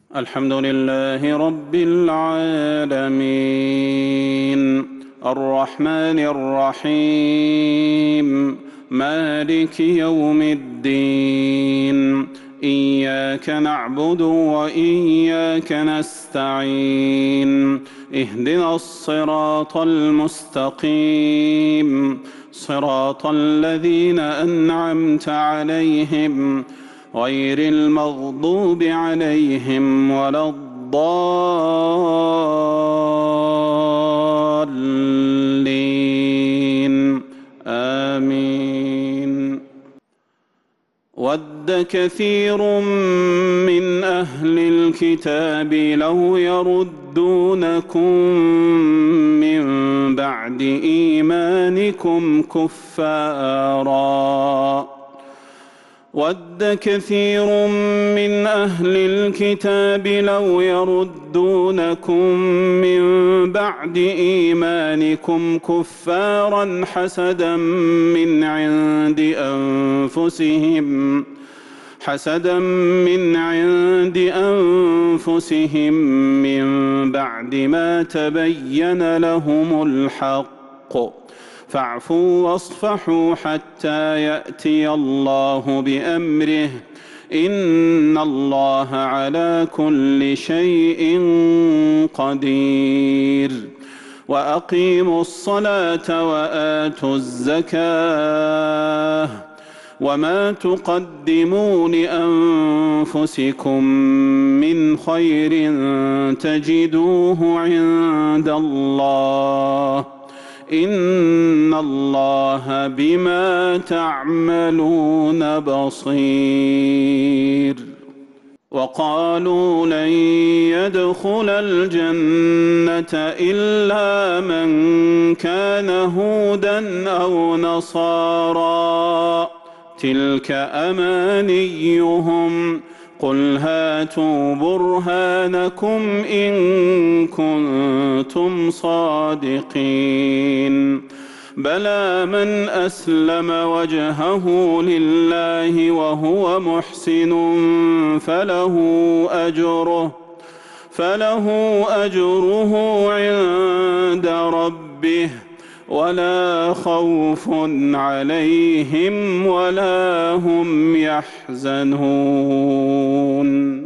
الحمد لله رب العالمين الرحمن الرحيم مالك يوم الدين إياك نعبد وإياك نستعين اهدنا الصراط المستقيم صراط الذين أنعمت عليهم غير المغضوب عليهم ولا الضالين آمين. ود كثير من أهل الكتاب لو يردونكم من بعد إيمانكم كفاراً ود كثير من أهل الكتاب لو يردونكم من بعد إيمانكم كفاراً حسداً من عند أنفسهم من بعد ما تبين لهم الحق فاعفوا واصفحوا حتى يأتي الله بأمره إن الله على كل شيء قدير. وأقيموا الصلاة وآتوا الزكاة وما تقدموا لأنفسكم من خير تجدوه عند الله إن الله بما تعملون بصير. وقالوا لن يدخل الجنة إلا من كان هودا أو نصارى تلك أمانيهم قل هاتوا برهانكم إن كنتم صادقين بلى من أسلم وجهه لله وهو محسن فله أجره عند ربه ولا خوف عليهم ولا هم يحزنون.